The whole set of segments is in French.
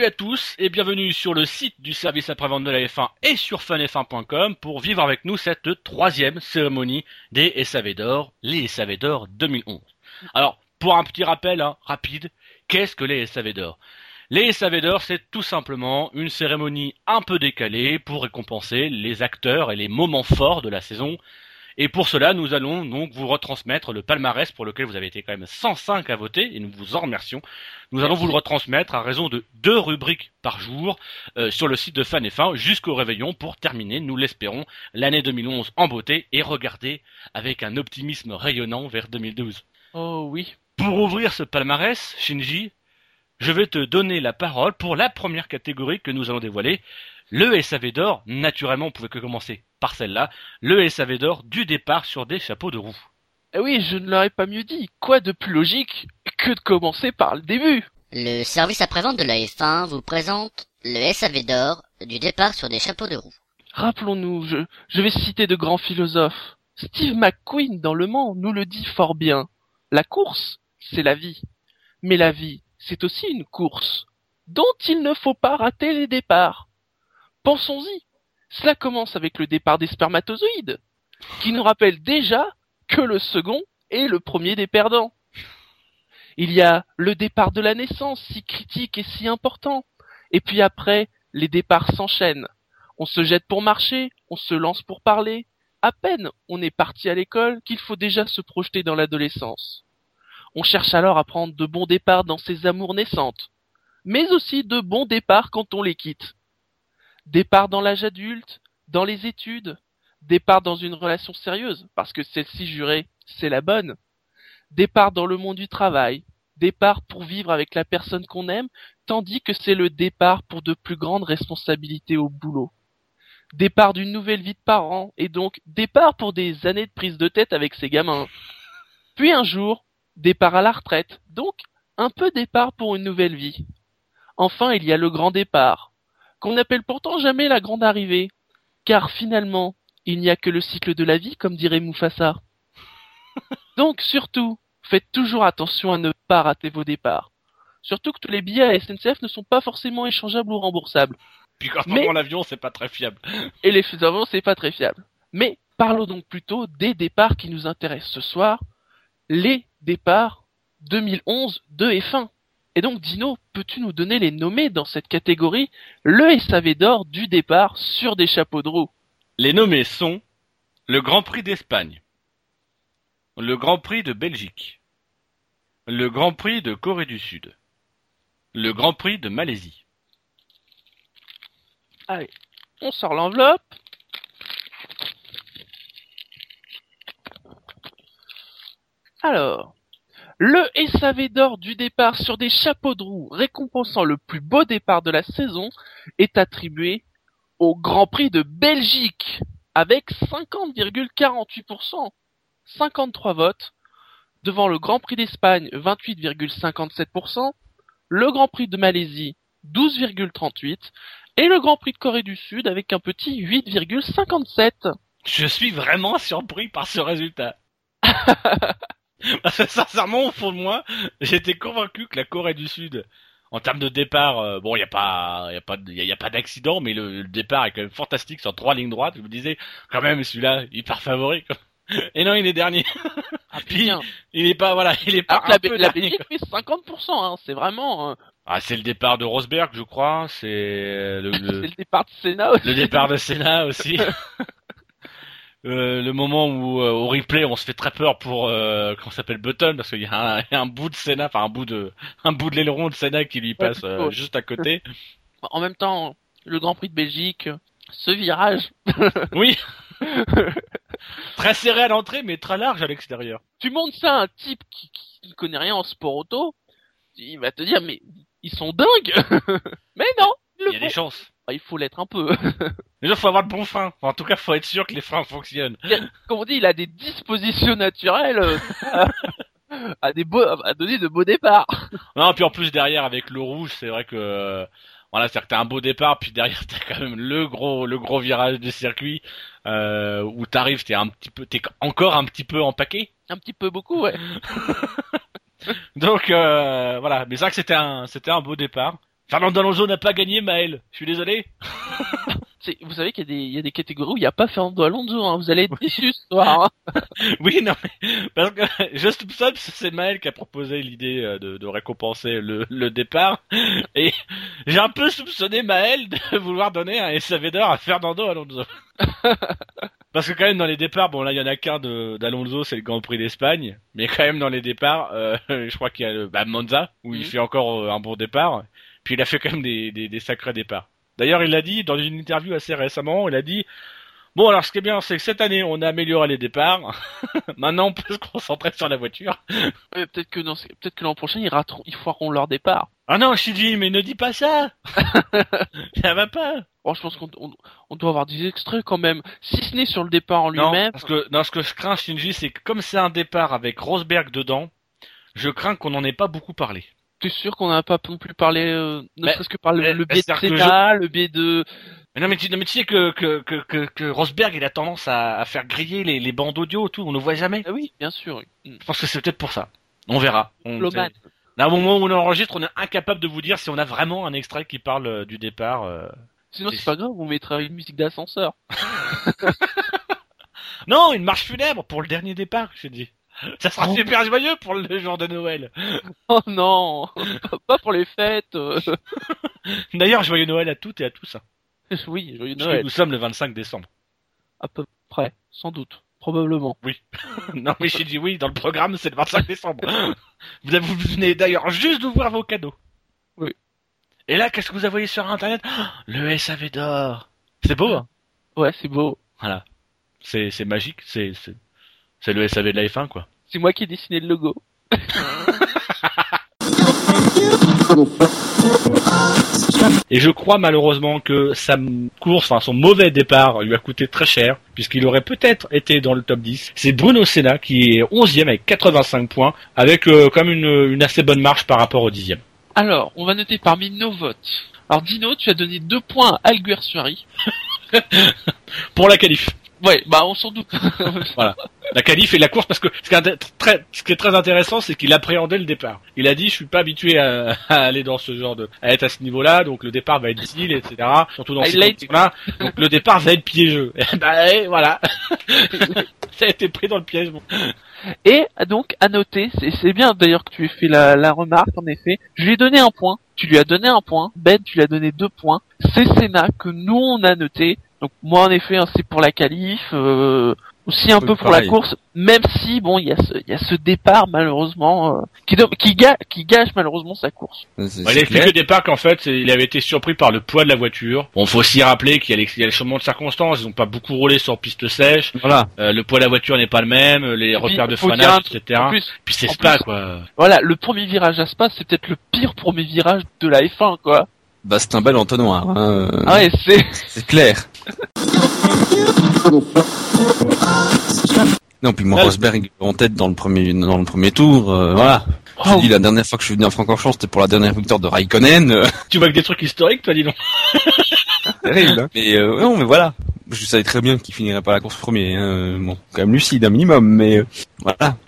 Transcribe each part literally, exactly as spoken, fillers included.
à tous et bienvenue sur le site du service après-vente de la F un et sur fun f un point com pour vivre avec nous cette troisième cérémonie des S A V d'or, les S A V d'or deux mille onze. Alors, pour un petit rappel hein, rapide, qu'est-ce que les S A V d'or ? Les S A V d'or, c'est tout simplement une cérémonie un peu décalée pour récompenser les acteurs et les moments forts de la saison. Et pour cela, nous allons donc vous retransmettre le palmarès pour lequel vous avez été quand même cent cinq à voter, et nous vous en remercions. Nous allons vous le retransmettre à raison de deux rubriques par jour euh, sur le site de Fan F un jusqu'au réveillon pour terminer, nous l'espérons, l'année deux mille onze en beauté et regarder avec un optimisme rayonnant vers deux mille douze. Oh oui. Pour ouvrir ce palmarès, Shinji, je vais te donner la parole pour la première catégorie que nous allons dévoiler. Le S A V d'or, naturellement, on pouvait que commencer par celle-là, le S A V d'or du départ sur des chapeaux de roue. Eh oui, je ne l'aurais pas mieux dit. Quoi de plus logique que de commencer par le début ? Le service après-vente de la F un vous présente le S A V d'or du départ sur des chapeaux de roue. Rappelons-nous, je, je vais citer de grands philosophes. Steve McQueen dans Le Mans nous le dit fort bien. La course, c'est la vie. Mais la vie, c'est aussi une course, dont il ne faut pas rater les départs. Pensons-y, cela commence avec le départ des spermatozoïdes, qui nous rappelle déjà que le second est le premier des perdants. Il y a le départ de la naissance, si critique et si important, et puis après, les départs s'enchaînent. On se jette pour marcher, on se lance pour parler. À peine on est parti à l'école qu'il faut déjà se projeter dans l'adolescence. On cherche alors à prendre de bons départs dans ses amours naissantes, mais aussi de bons départs quand on les quitte. Départ dans l'âge adulte, dans les études, départ dans une relation sérieuse, parce que celle-ci jurée, c'est la bonne. Départ dans le monde du travail, départ pour vivre avec la personne qu'on aime, tandis que c'est le départ pour de plus grandes responsabilités au boulot. Départ d'une nouvelle vie de parent, et donc départ pour des années de prise de tête avec ses gamins. Puis un jour, départ à la retraite, donc un peu départ pour une nouvelle vie. Enfin, il y a le grand départ, qu'on n'appelle pourtant jamais la grande arrivée, car finalement, il n'y a que le cycle de la vie, comme dirait Mufasa. Donc surtout, faites toujours attention à ne pas rater vos départs. Surtout que tous les billets à S N C F ne sont pas forcément échangeables ou remboursables. Puis quand on Mais- prend l'avion, c'est pas très fiable. Et les feux avant, c'est pas très fiable. Mais parlons donc plutôt des départs qui nous intéressent ce soir, les départs deux mille onze de F un. Et donc Dino, peux-tu nous donner les nommés dans cette catégorie, le S A V d'or du départ sur des chapeaux de roue? Les nommés sont le Grand Prix d'Espagne, le Grand Prix de Belgique, le Grand Prix de Corée du Sud, le Grand Prix de Malaisie. Allez, on sort l'enveloppe. Alors, le S A V d'or du départ sur des chapeaux de roue récompensant le plus beau départ de la saison est attribué au Grand Prix de Belgique avec cinquante virgule quarante-huit pour cent, cinquante-trois votes, devant le Grand Prix d'Espagne vingt-huit virgule cinquante-sept pour cent, le Grand Prix de Malaisie douze virgule trente-huit pour cent et le Grand Prix de Corée du Sud avec un petit huit virgule cinquante-sept. Je suis vraiment surpris par ce résultat. Parce que sincèrement, au fond de moi, j'étais convaincu que la Corée du Sud, en termes de départ, euh, bon, il y a pas, il y a pas, il y, y a pas d'accident, mais le, le départ est quand même fantastique sur trois lignes droites. Je me disais, quand même, celui-là, il part favori. Quoi. Et non, il est dernier. Ah Puis, putain. il est pas, voilà, il est pas Alors que un la, peu Bé- la dernier, Belgique fait cinquante pour cent, hein, c'est vraiment... euh, Ah, c'est le départ de Rosberg, je crois. C'est le, c'est le, le départ de Senna aussi. le départ de Senna aussi. Euh, le moment où euh, au replay on se fait très peur pour euh, comment s'appelle Button parce qu'il y, a un- il y a un bout de Senna, enfin un bout de un bout de l'aileron de Senna qui lui passe euh, Ouais. juste à côté. En même temps, le Grand Prix de Belgique, ce virage, Oui, très serré à l'entrée mais très large à l'extérieur. tu montres ça à un type qui, qui ne connaît rien en sport auto, il va te dire mais ils sont dingues. Mais non, ils le Il y a des font. chances. Ah, il faut l'être un peu. Déjà faut avoir le bon frein. Enfin, en tout cas faut être sûr que les freins fonctionnent. Comme on dit, il a des dispositions naturelles euh, à, à des beaux, à donner de beaux départs. Non, puis en plus derrière avec le rouge, c'est vrai que euh, voilà, c'est-à-dire que t'as un beau départ, puis derrière t'as quand même le gros le gros virage du circuit euh, où t'arrives, t'es un petit peu, t'es encore un petit peu empaqué. Un petit peu beaucoup, ouais. Donc euh, voilà, mais c'est vrai que c'était un c'était un beau départ. Fernando Alonso n'a pas gagné, Maël. Je suis désolé. C'est- Vous savez qu'il y a des, il y a des catégories où il n'y a pas Fernando Alonso, hein. Vous allez être déçus ce soir, hein. Oui, non, mais parce que je soupçonne que c'est Maël qui a proposé l'idée euh, de, de récompenser le, le départ, et j'ai un peu soupçonné Maël de vouloir donner un S A V d'or à Fernando Alonso. Parce que quand même dans les départs, bon là il y en a qu'un de d'Alonso, c'est le Grand Prix d'Espagne, mais quand même dans les départs, euh, je crois qu'il y a le bah, Monza où il Mhm. fait encore euh, un bon départ, puis il a fait quand même des, des, des sacrés départs. D'ailleurs, il l'a dit dans une interview assez récemment, il a dit bon, alors ce qui est bien, c'est que cette année, on a amélioré les départs. Maintenant, on peut se concentrer sur la voiture. Ouais, peut-être que non, c'est- peut-être que l'an prochain ils rateront, ils foireront leur départ. Ah non, Shinji, mais ne dis pas ça. Ça va pas. Oh, je pense qu'on on, on doit avoir des extraits quand même, si ce n'est sur le départ en Non, lui-même. parce que non, ce que je crains, Shinji, c'est que comme c'est un départ avec Rosberg dedans, je crains qu'on n'en ait pas beaucoup parlé. T'es sûr qu'on n'a pas non plus parlé, euh, ne Mais- serait-ce que par le, mais- le biais de c'est-à-dire que Senna, le biais de... Mais non, mais tu, non, mais tu sais que que, que que que Rosberg, il a tendance à, à faire griller les, les bandes audio, tout. On ne voit jamais. Ah oui, bien sûr. Oui. Je pense que c'est peut-être pour ça. On verra. On, Loman. À un moment où on enregistre, on est incapable de vous dire si on a vraiment un extrait qui parle euh, du départ. euh. Sinon c'est- c'est pas grave, on mettra une musique d'ascenseur. Non, une marche funèbre pour le dernier départ, je te dis. Ça sera Oh. super joyeux pour le jour de Noël. Oh non, pas pour les fêtes. euh. D'ailleurs, joyeux Noël à toutes et à tous. hein. Oui, joyeux Parce que Noël. nous sommes le vingt-cinq décembre. À peu près, sans doute, probablement. Non, mais j'ai dit oui, dans le programme, c'est le vingt-cinq décembre. Vous, avez- vous venez d'ailleurs juste d'ouvrir vos cadeaux. Oui. Et là, qu'est-ce que vous avez voyé sur Internet? Ah, le S A V d'or. C'est beau, hein? Ouais, c'est beau. Voilà. C'est, c'est magique, c'est, c'est, c'est le S A V de la F un, quoi. C'est moi qui ai dessiné le logo. Et je crois malheureusement que sa m- course, enfin son mauvais départ lui a coûté très cher, puisqu'il aurait peut-être été dans le top dix. C'est Bruno Senna qui est onzième avec quatre-vingt-cinq points, avec euh, quand même une, une assez bonne marche par rapport au dixième. Alors, on va noter parmi nos votes. Alors Dino, tu as donné deux points à Alguersuari. Pour la qualif. Ouais, bah on s'en doute. La qualif et la course, parce que ce qui est, int- très, ce qui est très intéressant, c'est qu'il appréhendait le départ. Il a dit, je suis pas habitué à, à aller dans ce genre de, à être à ce niveau-là, donc le départ va être difficile, et cetera. Surtout dans Ah, ces il l'a été. conditions-là. Donc le départ va être piégeux. Et bah, et voilà. Ça a été pris dans le piège. Bon. Et donc, à noter, c'est, c'est bien d'ailleurs que tu aies fait la, la remarque, en effet. Je lui ai donné un point, tu lui as donné un point, Ben, tu lui as donné deux points. C'est Senna que nous on a noté. Donc moi en effet, hein, c'est pour la qualif, euh, aussi un Oui, peu pour pareil. la course, même si bon, il y a ce, il y a ce départ malheureusement euh, qui, do- qui, ga- qui gâche malheureusement sa course. C'est- Ouais, c'est il a clair. fait que départ qu'en fait, c'est- il avait été surpris par le poids de la voiture. Bon, faut aussi rappeler qu'il y a les, il y a les changements de circonstances. Ils ont pas beaucoup roulé sur piste sèche. Voilà. Euh, le poids de la voiture n'est pas le même. Les puis, repères de faut dire freinage, un truc, et cetera. En plus, Puis c'est en Spa, plus- quoi. voilà, le premier virage à Spa, c'est peut-être le pire premier virage de la F un, quoi. Bah c'est un bel entonnoir. Hein. euh, Ah ouais, c'est... C'est clair. Non, puis moi, Là, Rosberg en tête dans le premier, dans le premier tour, euh, voilà. Je Oh. dis la dernière fois que je suis venu en Francorchamps, c'était pour la dernière victoire de Raikkonen. euh, Tu vois que des trucs historiques, toi, dis donc. terrible, hein. Mais euh, non, mais voilà. Je savais très bien qu'il finirait pas la course premier. Hein. Bon, quand même lucide un minimum, mais euh, voilà.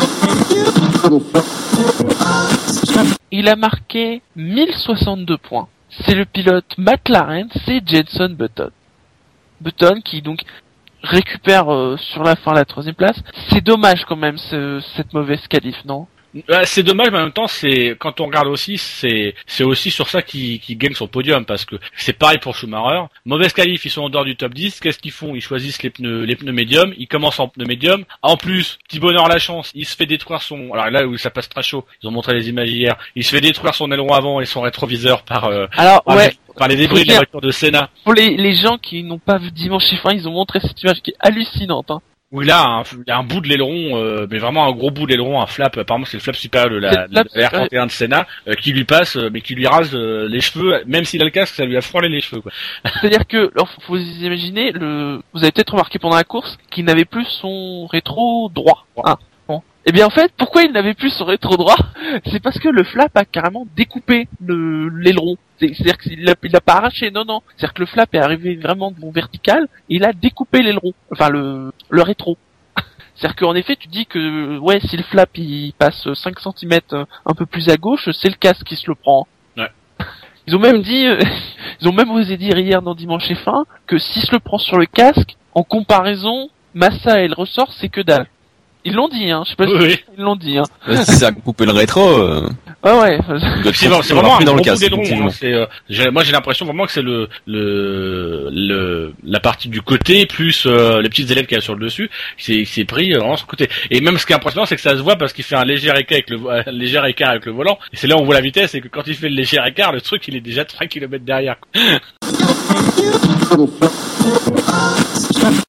Il a marqué mille soixante-deux points. C'est le pilote McLaren, c'est Jenson Button. Button qui donc récupère euh, sur la fin la troisième place. C'est dommage quand même ce- cette mauvaise qualif, non? Ouais, c'est dommage, mais en même temps, c'est quand on regarde aussi, c'est c'est aussi sur ça qu'il qu'il gagne son podium, parce que c'est pareil pour Schumacher. Mauvaise qualif, ils sont en dehors du top dix. Qu'est-ce qu'ils font? Ils choisissent les pneus les pneus médiums. Ils commencent en pneus médiums. En plus, petit bonheur la chance, il se fait détruire son. Alors là où ça passe très chaud, ils ont montré les images hier. Il se fait détruire son aileron avant et son rétroviseur par euh, Alors par, ouais, les, par les débris de la dire- voiture de Senna. pour les, les gens qui n'ont pas vu dimanche F un, ils ont montré cette image qui est hallucinante. Hein. Où il a un, il y a un bout de l'aileron, euh, mais vraiment un gros bout de l'aileron, un flap. Apparemment, c'est le flap supérieur de C'est la, le flap de la R trente et un de Senna euh, qui lui passe, euh, mais qui lui rase euh, les cheveux. Même s'il a le casque, ça lui a frôlé les cheveux, quoi. C'est-à-dire que, alors, faut vous imaginer, le, vous avez peut-être remarqué pendant la course qu'il n'avait plus son rétro droit. Ah, bon. Et bien en fait, pourquoi il n'avait plus son rétro droit? C'est parce que le flap a carrément découpé le l'aileron. C'est- C'est-à-dire qu'il l'a il l'a pas arraché, non non. C'est-à-dire que le flap est arrivé vraiment de mon vertical et il a découpé l'aileron, enfin le le rétro. C'est-à-dire qu'en effet, tu dis que ouais, si le flap il passe cinq centimètres un peu plus à gauche, c'est le casque qui se le prend. Ouais. Ils ont même dit, euh, ils ont même osé dire hier dans Dimanche F un que si se le prend sur le casque, en comparaison, Massa et le ressort, c'est que dalle. Ils l'ont dit, hein. Je sais pas Oui, si oui. ils l'ont dit, hein. Si ça a coupé le rétro, euh, Ouais, ouais. C'est, c'est vraiment un dans le gros casque, boudin, effectivement. hein. C'est, euh, j'ai- moi j'ai l'impression vraiment que c'est le, le, le, la partie du côté plus euh, les petites élèves qu'il y a sur le dessus, c'est, c'est pris euh, vraiment sur le côté. Et même ce qui est impressionnant, c'est que ça se voit parce qu'il fait un léger écart avec le, un léger écart avec le volant. Et c'est là où on voit la vitesse, et que quand il fait le léger écart, le truc il est déjà trois kilomètres derrière, quoi.